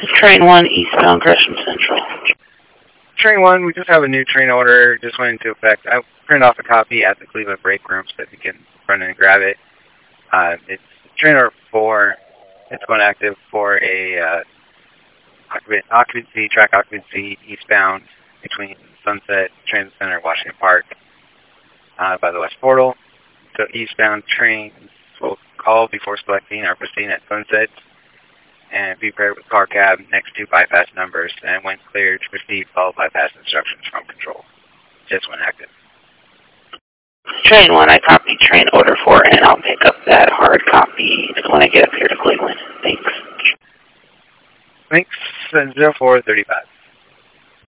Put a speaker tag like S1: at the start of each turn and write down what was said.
S1: Train 1, eastbound Gresham Central.
S2: Train 1, we just have a new train order, just went into effect. I printed off a copy at the Cleveland break room so that you can run in and grab it. It's train order 4. It's going active for a track occupancy eastbound between Sunset Transit Center and Washington Park by the West Portal. So eastbound trains will call before selecting or proceeding at Sunset and be paired with car cab next to bypass numbers, and when cleared to proceed, follow bypass instructions from control. Just when active.
S1: Train 1, I copy train order 4, and I'll pick up that hard copy when I get up here to Cleveland. Thanks.
S2: Thanks, 0435.